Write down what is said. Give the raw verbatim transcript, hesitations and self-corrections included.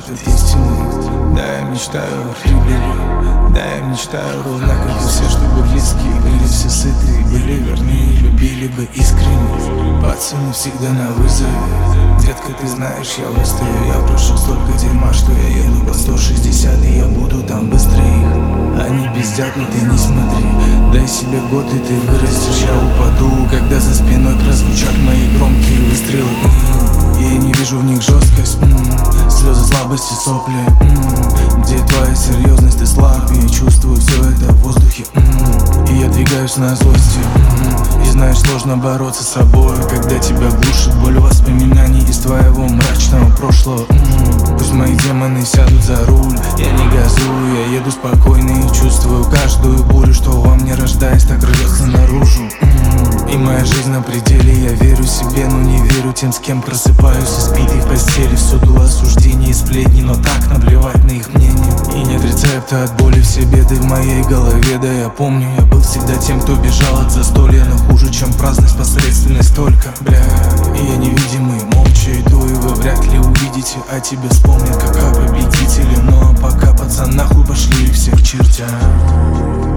этот истинный. Да, я мечтаю о прибыли, да, я мечтаю ровно как и все, чтобы близкие были все сытые, были верны, любили бы искренне. Пацаны всегда на вызове, детка, ты знаешь, я выстою. Я прошел столько дерьма, что я еду по сто шестьдесят, и я буду там быстрее их. Они пиздят, но ты не смотри, дай себе год, и ты вырастешь. Я упаду, когда за спиной прозвучат мои громкие выстрелы. И я не вижу в них жесткость, м-м, слезы, слабости, сопли, м-м, где твоя серьезность, ты слаб, и я чувствую все это в воздухе, м-м, и я двигаюсь на злости, м-м, и знаешь, сложно бороться с собой, когда тебя глушит боль воспоминаний из твоего мрачного прошлого, м-м, пусть мои демоны сядут за руль, я не газую, я еду спокойно и чувствую каждую бурю, что во мне, рождаясь, так рвется наружу, м-м, и моя жизнь на пределе, я верю себе, но не верю тем, с кем просыпаюсь избитый в постели. Всюду осуждение и сплетни, но так наплевать на их мнение. И нет рецепта от боли, все беды в моей голове. Да, я помню, я был всегда тем, кто бежал от застолья, но хуже, чем праздность, посредственность только, бля. И я невидимый, молча иду, и вы вряд ли увидите, а тебя вспомнят как о победителе. Ну а пока, пацан, нахуй пошли все к чертям.